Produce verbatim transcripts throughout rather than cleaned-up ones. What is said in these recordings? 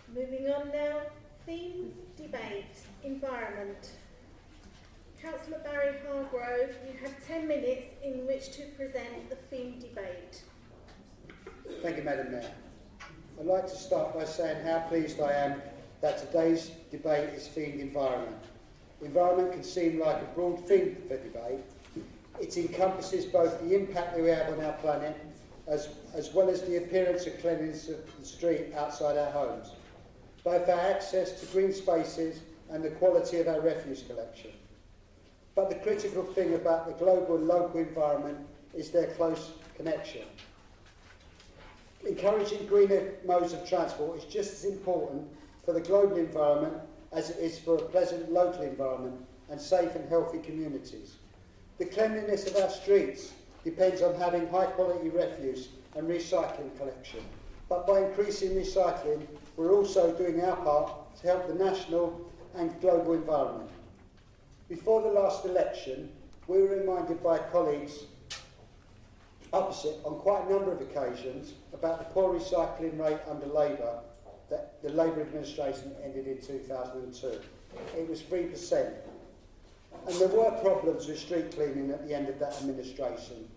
Moving on now, theme, debate, environment. Councillor Barry Hargrove, you have ten minutes in which to present the theme debate. Thank you, Madam Mayor. I'd like to start by saying how pleased I am that today's debate is themed environment. Environment can seem like a broad theme for debate. It encompasses both the impact that we have on our planet as, as well as the appearance of cleanliness of the street outside our homes, both our access to green spaces and the quality of our refuse collection. But the critical thing about the global and local environment is their close connection. Encouraging greener modes of transport is just as important for the global environment as it is for a pleasant local environment and safe and healthy communities. The cleanliness of our streets depends on having high quality refuse and recycling collection. But by increasing recycling, we're also doing our part to help the national and global environment. Before the last election, we were reminded by colleagues opposite on quite a number of occasions about the poor recycling rate under Labour that the Labour administration ended in two thousand two. It was three percent. And there were problems with street cleaning at the end of that administration.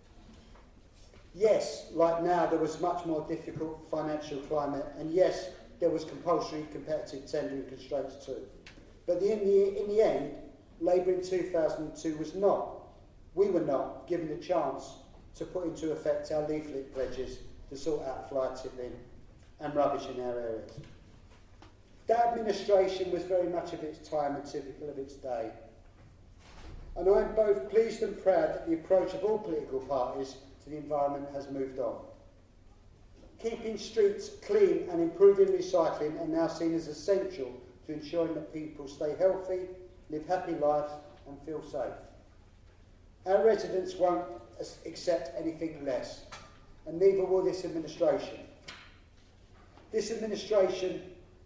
Yes, like now, there was much more difficult financial climate, and yes, there was compulsory competitive tendering constraints too. But in the, in the end, Labour in two thousand two was not, we were not given the chance to put into effect our leaflet pledges to sort out fly tipping and rubbish in our areas. That administration was very much of its time and typical of its day. And I'm both pleased and proud that the approach of all political parties to the environment has moved on. Keeping streets clean and improving recycling are now seen as essential to ensuring that people stay healthy, live happy lives and feel safe. Our residents won't accept anything less, and neither will this administration. This administration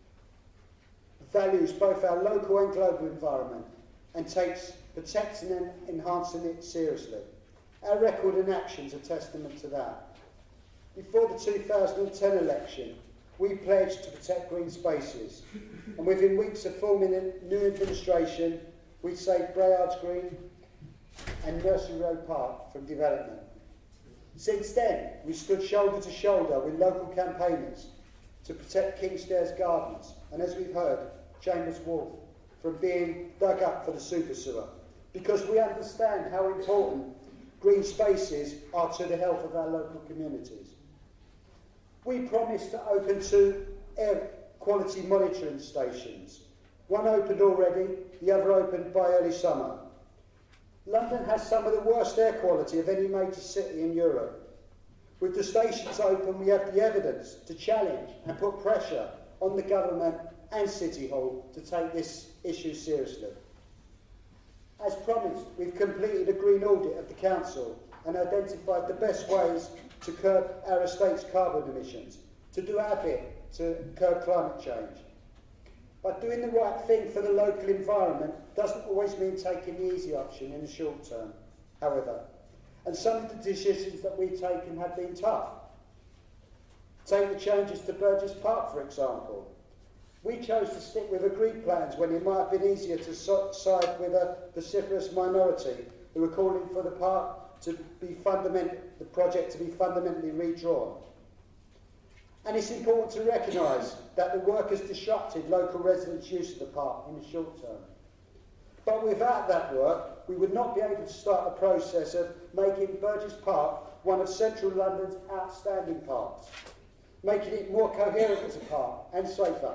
values both our local and global environment and takes protecting and enhancing it seriously. Our record and actions are testament to that. Before the two thousand ten election, we pledged to protect green spaces, and within weeks of forming a new administration, we saved Brayards Green and Nursery Road Park from development. Since then, we stood shoulder to shoulder with local campaigners to protect Kingstairs Gardens, and as we've heard, Chambers Wharf, from being dug up for the super sewer, because we understand how important green spaces are to the health of our local communities. We promised to open two air quality monitoring stations. One opened already, the other opened by early summer. London has some of the worst air quality of any major city in Europe. With the stations open, we have the evidence to challenge and put pressure on the government and City Hall to take this issue seriously. As promised, we've completed a green audit of the council and identified the best ways to curb our estate's carbon emissions, to do our bit to curb climate change. But doing the right thing for the local environment doesn't always mean taking the easy option in the short term, however. And some of the decisions that we've taken have been tough. Take the changes to Burgess Park, for example. We chose to stick with agreed plans when it might have been easier to so- side with a vociferous minority who were calling for the park to be fundament- the project to be fundamentally redrawn. And it's important to recognise that the work has disrupted local residents' use of the park in the short term. But without that work, we would not be able to start the process of making Burgess Park one of central London's outstanding parks, making it more coherent as a park and safer.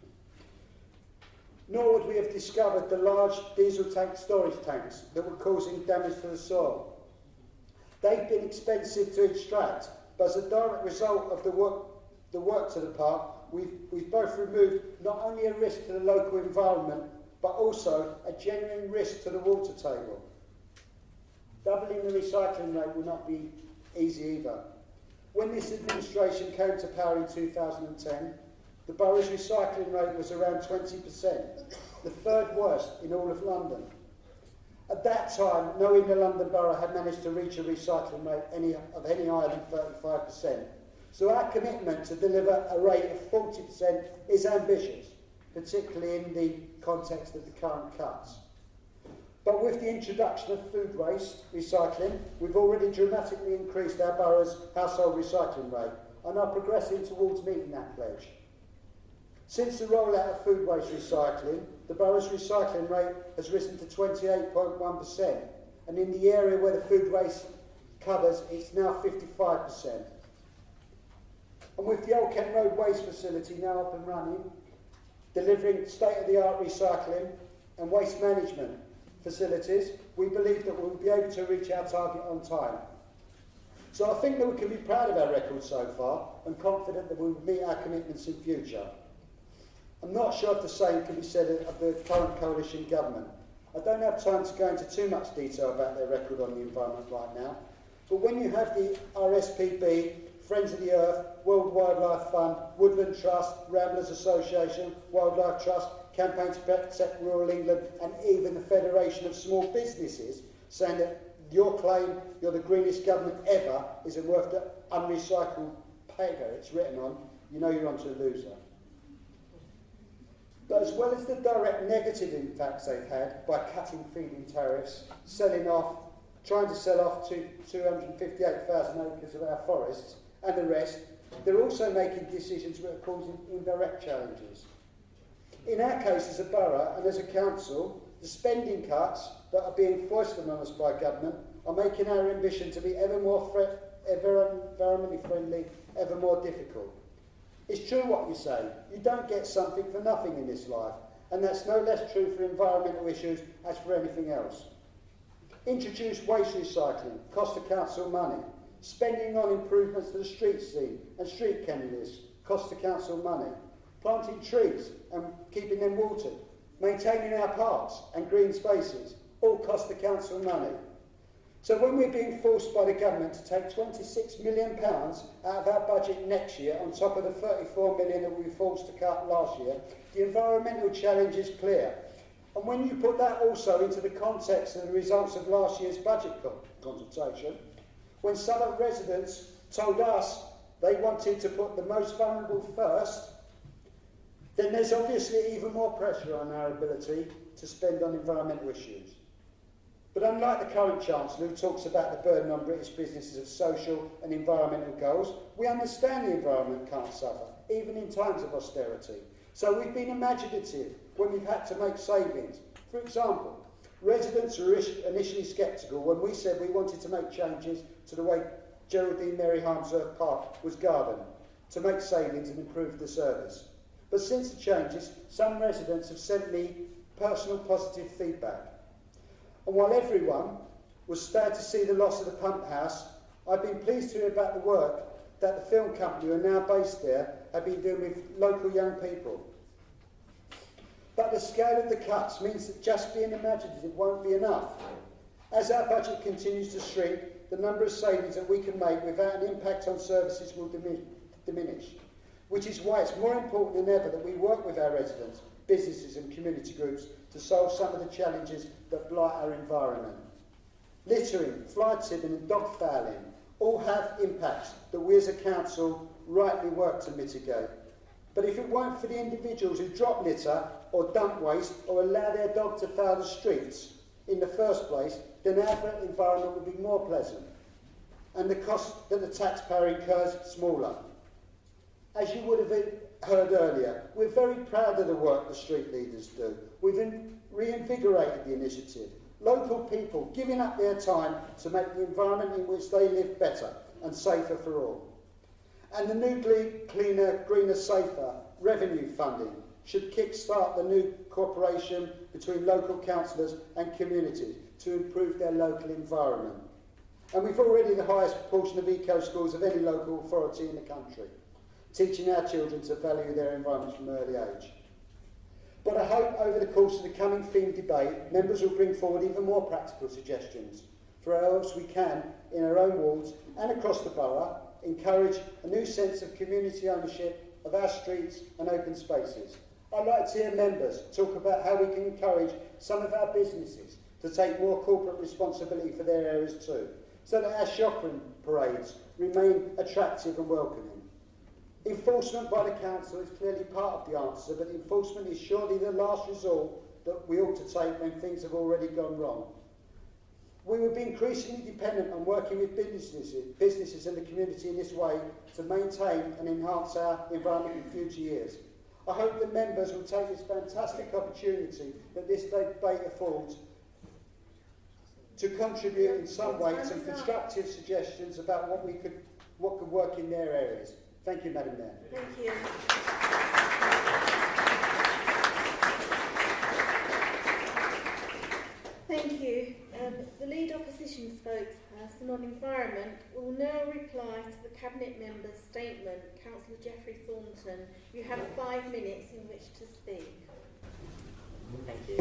Nor would we have discovered the large diesel tank storage tanks that were causing damage to the soil. They've been expensive to extract, but as a direct result of the work, the work to the park, we've, we've both removed not only a risk to the local environment, but also a genuine risk to the water table. Doubling the recycling rate will not be easy either. When this administration came to power in two thousand ten, the borough's recycling rate was around twenty percent, the third worst in all of London. At that time, no in the London Borough had managed to reach a recycling rate any, of any higher than thirty-five percent. So our commitment to deliver a rate of forty percent is ambitious, particularly in the context of the current cuts. But with the introduction of food waste recycling, we've already dramatically increased our borough's household recycling rate and are progressing towards meeting that pledge. Since the rollout of food waste recycling, the borough's recycling rate has risen to twenty-eight point one percent, and in the area where the food waste covers, it's now fifty-five percent. And with the Old Kent Road Waste Facility now up and running, delivering state-of-the-art recycling and waste management facilities, we believe that we'll be able to reach our target on time. So I think that we can be proud of our record so far and confident that we will meet our commitments in future. I'm not sure if the same can be said of the current coalition government. I don't have time to go into too much detail about their record on the environment right now, but when you have the R S P B, Friends of the Earth, World Wildlife Fund, Woodland Trust, Ramblers Association, Wildlife Trust, Campaign to Protect Rural England, and even the Federation of Small Businesses saying that your claim, you're the greenest government ever, isn't worth the unrecycled paper it's written on, you know you're onto a loser. But as well as the direct negative impacts they've had by cutting feed-in tariffs, selling off, trying to sell off to two hundred fifty-eight thousand acres of our forests and the rest, they're also making decisions that are causing indirect challenges. In our case as a borough and as a council, the spending cuts that are being foisted on us by government are making our ambition to be ever more fre- ever environmentally friendly, ever more difficult. It's true what you say, you don't get something for nothing in this life, and that's no less true for environmental issues as for anything else. Introduce waste recycling, cost the council money. Spending on improvements to the street scene and street cleanliness, cost the council money. Planting trees and keeping them watered. Maintaining our parks and green spaces, all cost the council money. So when we're being forced by the government to take twenty-six million pounds out of our budget next year on top of the thirty-four million pounds that we were forced to cut last year, the environmental challenge is clear. And when you put that also into the context of the results of last year's budget consultation, when some of the residents told us they wanted to put the most vulnerable first, then there's obviously even more pressure on our ability to spend on environmental issues. But unlike the current Chancellor, who talks about the burden on British businesses of social and environmental goals, we understand the environment can't suffer, even in times of austerity. So we've been imaginative when we've had to make savings. For example, residents were initially sceptical when we said we wanted to make changes to the way Geraldine Mary Harmsworth Park was gardened, to make savings and improve the service. But since the changes, some residents have sent me personal positive feedback. And while everyone was sad to see the loss of the pump house, I've been pleased to hear about the work that the film company, who are now based there, have been doing with local young people. But the scale of the cuts means that just being imaginative won't be enough. As our budget continues to shrink, the number of savings that we can make without an impact on services will diminish, which is why it's more important than ever that we work with our residents, businesses and community groups to solve some of the challenges that blight our environment. Littering, fly tipping and dog fouling all have impacts that we as a council rightly work to mitigate. But if it weren't for the individuals who drop litter or dump waste or allow their dog to foul the streets in the first place, then our environment would be more pleasant and the cost that the taxpayer incurs smaller. As you would have heard earlier, we're very proud of the work the street leaders do. We've in- reinvigorated the initiative. Local people giving up their time to make the environment in which they live better and safer for all. And the new Cleaner, Greener, Safer revenue funding should kick-start the new cooperation between local councillors and communities to improve their local environment. And we've already the highest proportion of eco-schools of any local authority in the country, teaching our children to value their environment from an early age. But I hope over the course of the coming theme debate, members will bring forward even more practical suggestions for how else we can, in our own wards and across the borough, encourage a new sense of community ownership of our streets and open spaces. I'd like to hear members talk about how we can encourage some of our businesses to take more corporate responsibility for their areas too, so that our shopping parades remain attractive and welcoming. Enforcement by the council is clearly part of the answer, but enforcement is surely the last resort that we ought to take when things have already gone wrong. We will be increasingly dependent on working with businesses, businesses and the community in this way to maintain and enhance our environment in future years. I hope the members will take this fantastic opportunity that this debate affords to contribute in some way some constructive suggestions about what we could, what could work in their areas. Thank you, Madam Mayor. Thank you. Thank you. Um, the lead opposition spokesperson on environment will now reply to the Cabinet member's statement. Councillor Geoffrey Thornton, you have five minutes in which to speak. Thank you.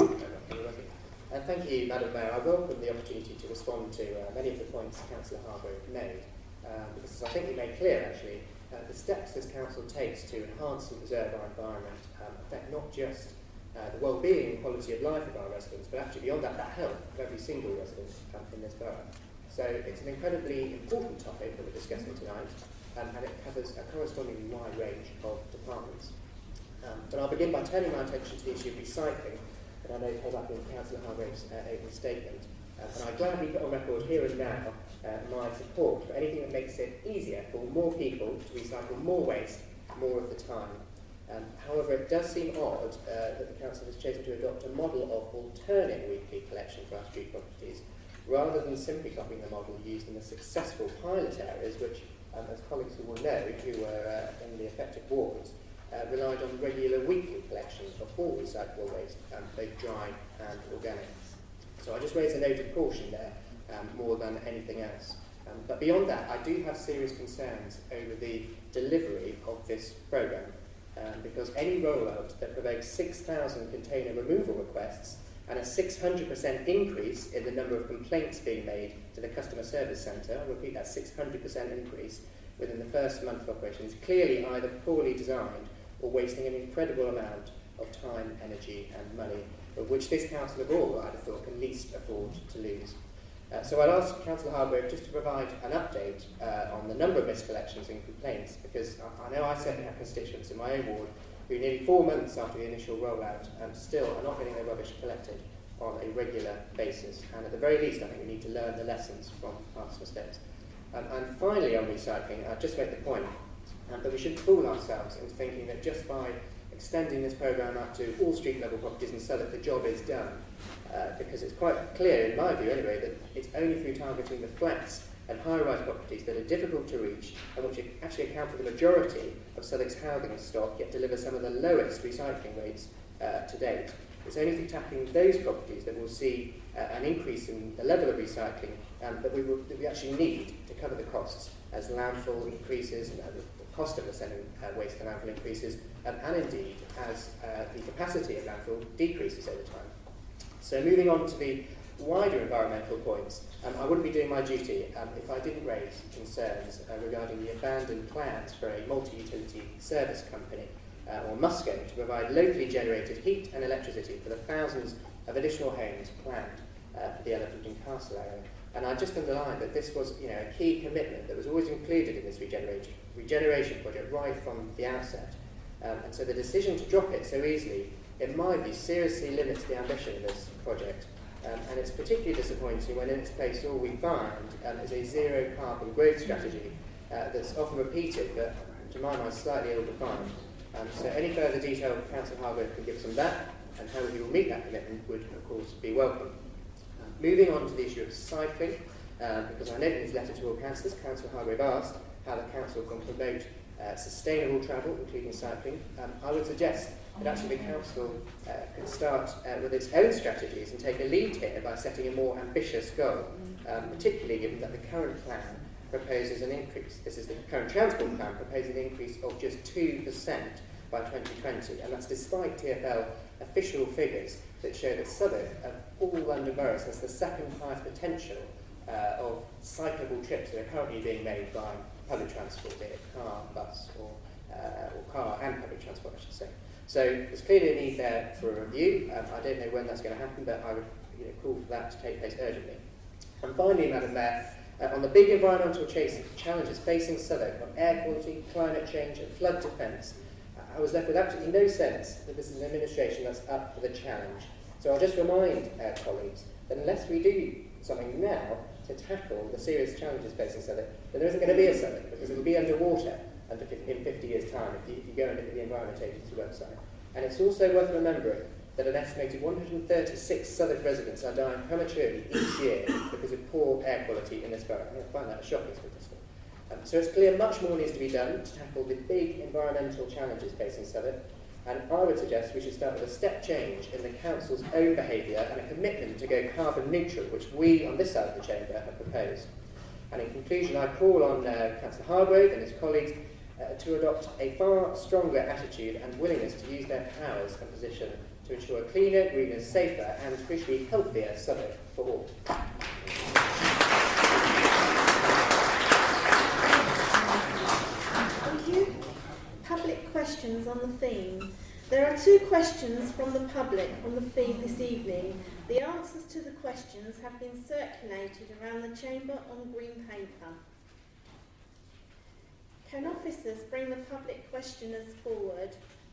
Uh, thank you, Madam Mayor. I welcome the opportunity to respond to uh, many of the points Councillor Hargrove made, um, because as I think you made clear, actually, uh, the steps this Council takes to enhance and preserve our environment um, affect not just uh, the well-being and quality of life of our residents, but actually beyond that, the health of every single resident um, in this borough. So it's an incredibly important topic that we're discussing tonight, um, and it covers a correspondingly wide range of departments. Um, but I'll begin by turning my attention to the issue of recycling, that I know came up in Councillor Hargrove's uh, opening statement. Uh, and I gladly put on record here and now uh, my support for anything that makes it easier for more people to recycle more waste more of the time. Um, however, it does seem odd uh, that the Council has chosen to adopt a model of alternate weekly collection for our street properties, rather than simply copying the model used in the successful pilot areas, which, um, as colleagues who will know, who were uh, in the affected wards, uh, relied on regular weekly collection of all recyclable waste, um, both dry and organic. So I just raise a note of caution there, um, more than anything else. Um, but beyond that, I do have serious concerns over the delivery of this programme, um, because any rollout that provokes six thousand container removal requests and a six hundred percent increase in the number of complaints being made to the customer service centre, I repeat, that six hundred percent increase within the first month of operation, is clearly either poorly designed or wasting an incredible amount of time, energy and money, of which this Council of all, I'd have thought, can least afford to lose. Uh, so I'd ask Councillor Hargrove just to provide an update uh, on the number of miscollections and complaints, because I, I know I certainly have constituents in my own ward who nearly four months after the initial rollout um, still are not getting their rubbish collected on a regular basis. And at the very least, I think we need to learn the lessons from past mistakes. Um, and finally, on recycling, I'd just make the point um, that we shouldn't fool ourselves into thinking that just by extending this programme out to all street-level properties and so that the job is done, uh, because it's quite clear, in my view anyway, that it's only through targeting the flats and high-rise properties that are difficult to reach and which actually account for the majority of Southwark's housing stock, yet deliver some of the lowest recycling rates uh, to date. It's only through tackling those properties that we'll see uh, an increase in the level of recycling um, that, we will, that we actually need to cover the costs as landfill increases and uh, the cost of sending uh, waste to landfill increases, um, and indeed as uh, the capacity of landfill decreases over time. So moving on to the wider environmental points, um, I wouldn't be doing my duty um, if I didn't raise concerns uh, regarding the abandoned plans for a multi-utility service company, uh, or Musco, to provide locally generated heat and electricity for the thousands of additional homes planned uh, for the Elephant and Castle area. And I just underline that this was, you know, a key commitment that was always included in this regeneration, regeneration project right from the outset. Um, and so the decision to drop it so easily, in my view, seriously limits the ambition of this project. Um, and it's particularly disappointing when in its place all we find um, is a zero carbon growth strategy uh, that's often repeated, but to my mind slightly ill-defined. Um, so any further detail Councillor Hargrove can give us on that and how he will meet that commitment would, of course, be welcome. Um, moving on to the issue of cycling, um, because I note in his letter to all councillors, Councillor Hargrove asked how the council can promote uh, sustainable travel, including cycling. Um, I would suggest that actually the council uh, can start uh, with its own strategies and take a lead here by setting a more ambitious goal, um, particularly given that the current plan proposes an increase, this is the current transport plan, proposes an increase of just two percent by twenty twenty, and that's despite T F L official figures that show that Southwark, of all London boroughs, has the second highest potential uh, of cyclable trips that are currently being made by public transport, be it car, bus, or, uh, or car and public transport, I should say. So there's clearly a need there for a review. Um, I don't know when that's going to happen, but I would you know, call for that to take place urgently. And finally, Madam Mayor, uh, on the big environmental chase, challenges facing Southwark on air quality, climate change and flood defence, I was left with absolutely no sense that this is an administration that's up for the challenge. So I'll just remind our colleagues that unless we do something now to tackle the serious challenges facing Southwark, then there isn't going to be a Southwark, because it will be underwater under, in fifty years' time if you, if you go and look at the Environment Agency website. And it's also worth remembering that an estimated one hundred thirty-six Southwark residents are dying prematurely each year because of poor air quality in this borough. I find that a shocking statistic. Um, so it's clear much more needs to be done to tackle the big environmental challenges facing Southwark, and I would suggest we should start with a step change in the Council's own behaviour and a commitment to go carbon neutral, which we on this side of the chamber have proposed. And in conclusion, I call on uh, Councillor Hargrove and his colleagues uh, to adopt a far stronger attitude and willingness to use their powers and position to ensure a cleaner, greener, safer and crucially healthier Southwark for all. Public questions on the theme. There are two questions from the public on the theme this evening. The answers to the questions have been circulated around the chamber on green paper. Can officers bring the public questioners forward?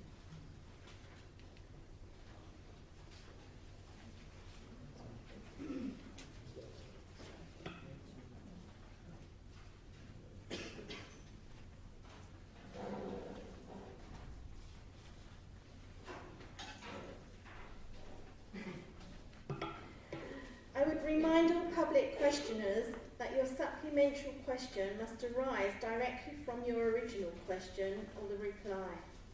I would remind all public questioners that your supplementary question must arise directly from your original question or the reply.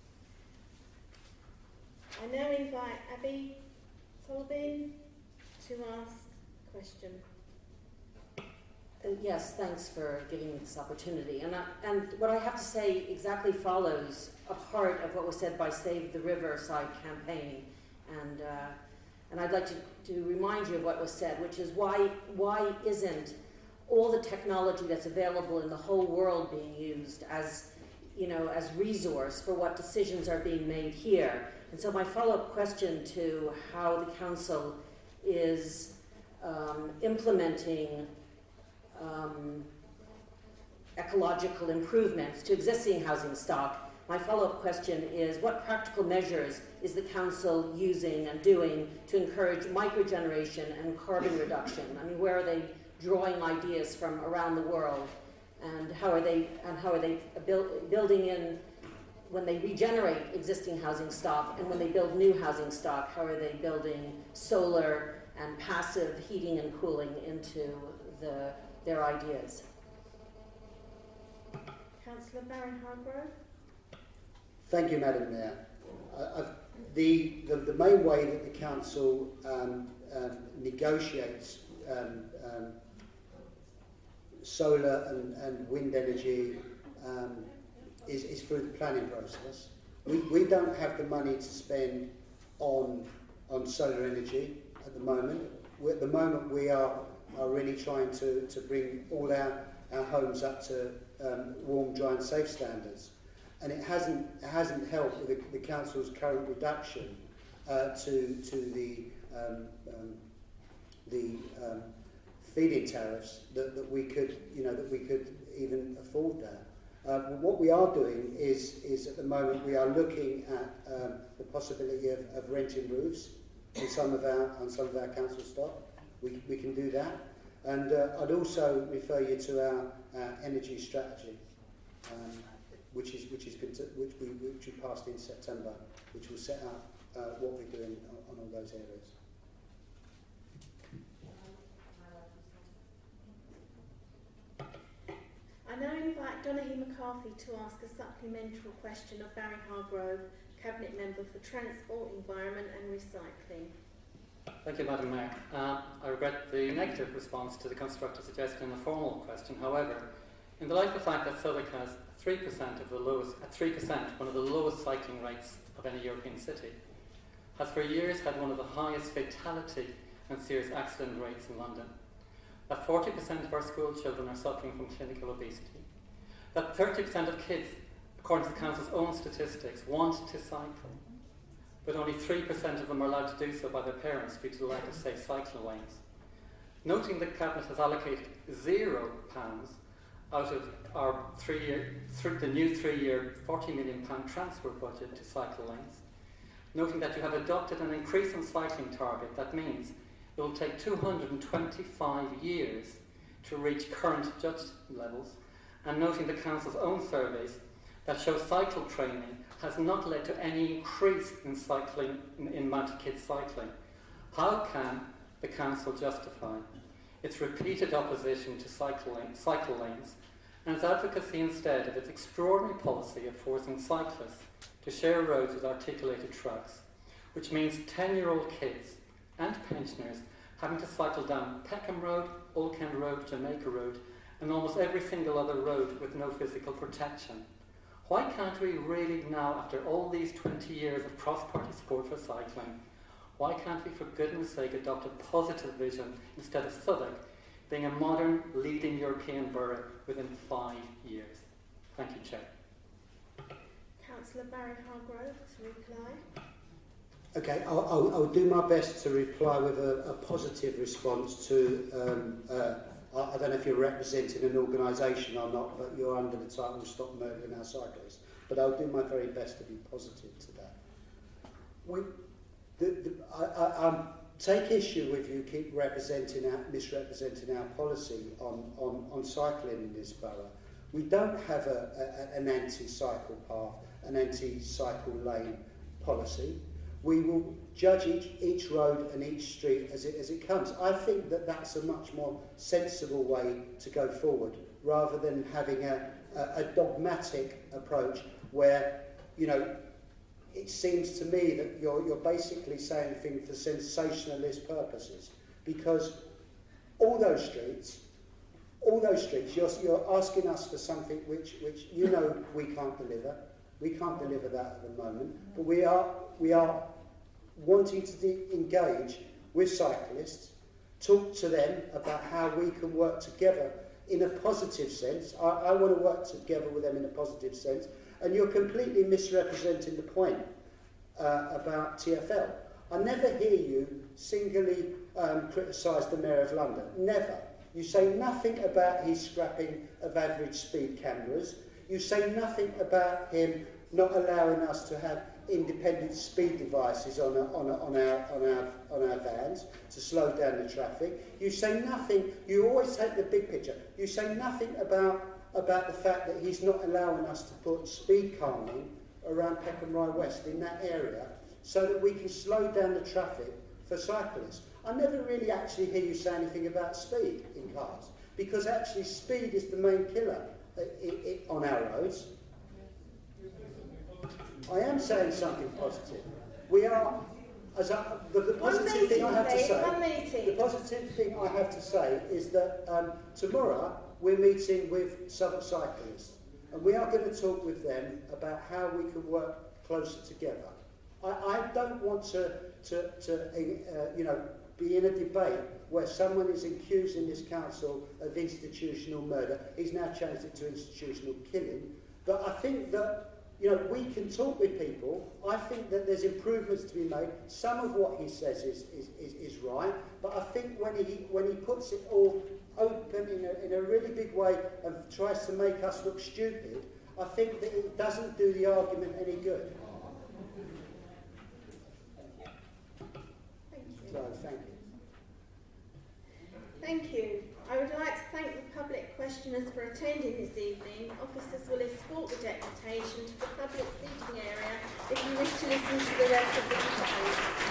I now invite Abby Tolbin to ask a question. Uh, yes, thanks for giving me this opportunity. And, I, and what I have to say exactly follows a part of what was said by Save the Riverside campaign. And uh, And I'd like to, to remind you of what was said, which is why, why isn't all the technology that's available in the whole world being used as, you know, as resource for what decisions are being made here? And so my follow-up question to how the council is um, implementing um, ecological improvements to existing housing stock. My follow-up question is, what practical measures is the council using and doing to encourage microgeneration and carbon reduction? I mean, where are they drawing ideas from around the world, and how are they and how are they build, building in when they regenerate existing housing stock, and when they build new housing stock, how are they building solar and passive heating and cooling into the their ideas? Councillor Barry Hargrove. Thank you, Madam Mayor. Uh, the, the, the main way that the Council um, um, negotiates um, um, solar and, and wind energy um, is, is through the planning process. We, we don't have the money to spend on, on solar energy at the moment. We, at the moment we are, are really trying to, to bring all our, our homes up to um, warm, dry and safe standards. And it hasn't, it hasn't helped with the, the council's current reduction uh, to, to the, um, um, the um, feed-in tariffs that, that we could, you know, that we could even afford that. Uh, what we are doing is, is at the moment we are looking at um, the possibility of, of renting roofs on some of our on some of our council stock. We, we can do that, and uh, I'd also refer you to our, our energy strategy. Um, which is which is which we which we passed in September, which will set out uh, what we're doing on, on all those areas. I now invite Donahue McCarthy to ask a supplementary question of Barry Hargrove, Cabinet Member for Transport, Environment and Recycling. Thank you, Madam Mayor. Uh, I regret the negative response to the constructive suggestion in the formal question. However, in the light of the fact that Southwark has three percent of the lowest, at three percent, one of the lowest cycling rates of any European city, has for years had one of the highest fatality and serious accident rates in London, that forty percent of our school children are suffering from clinical obesity, that thirty percent of kids, according to the Council's own statistics, want to cycle, but only three percent of them are allowed to do so by their parents due to the lack of safe cycling lanes, Noting that Cabinet has allocated zero pounds out of our three-year, th- the new three-year forty million pound transfer budget to cycle lanes. Noting that you have adopted an increase in cycling target, that means it will take two hundred twenty-five years to reach current judge levels, and noting the Council's own surveys that show cycle training has not led to any increase in cycling in, in amount of kids cycling. How can the Council justify its repeated opposition to cycle, lane, cycle lanes and its advocacy instead of its extraordinary policy of forcing cyclists to share roads with articulated tracks, which means ten-year-old kids and pensioners having to cycle down Peckham Road, Old Kent Road, Jamaica Road, and almost every single other road with no physical protection? Why can't we really now, after all these twenty years of cross-party support for cycling, why can't we, for goodness sake, adopt a positive vision instead of Southwark being a modern, leading European borough within five years? Thank you, Chair. Councillor Barry Hargrove to reply. Okay, I'll, I'll, I'll do my best to reply with a, a positive response to, um, uh, I, I don't know if you're representing an organisation or not, but you're under the title Stop Murdering Our Cyclists. But I'll do my very best to be positive to that. We, the, the, I, I, I take issue with you keep representing our, misrepresenting our policy on, on, on cycling in this borough. We don't have a, a, an anti-cycle path, an anti-cycle lane policy. We will judge each, each road and each street as it, as it comes. I think that that's a much more sensible way to go forward, rather than having a, a, a dogmatic approach where, you know, it seems to me that you're, you're basically saying things for sensationalist purposes, because all those streets, all those streets, you're, you're asking us for something which, which you know we can't deliver. We can't deliver that at the moment, but we are, we are wanting to de- engage with cyclists, talk to them about how we can work together in a positive sense. I, I want to work together with them in a positive sense, and you're completely misrepresenting the point uh, about T F L. I never hear you singly um, criticise the Mayor of London. Never. You say nothing about his scrapping of average speed cameras. You say nothing about him not allowing us to have independent speed devices on, a, on, a, on, our, on, our, on our vans to slow down the traffic. You say nothing, you always take the big picture. You say nothing about, about the fact that he's not allowing us to put speed calming around Peckham Rye West in that area so that we can slow down the traffic for cyclists. I never really actually hear you say anything about speed in cars, because actually speed is the main killer it, it, on our roads. I am saying something positive. We are, as a, the, the positive meeting, thing I have please, to say, the positive thing I have to say is that um, tomorrow we're meeting with Southwark cyclists, and we are going to talk with them about how we can work closer together. I, I don't want to, to, to uh, you know, be in a debate where someone is accusing this council of institutional murder. He's now changed it to institutional killing. But I think that, you know, we can talk with people. I think that there's improvements to be made. Some of what he says is, is, is, is right, but I think when he, when he puts it all open in a, in a really big way and tries to make us look stupid, I think that it doesn't do the argument any good. Thank you. So, thank you. Thank you. I would like to thank the public questioners for attending this evening. Officers will escort the deputation to the public seating area if you wish to listen to the rest of the debate.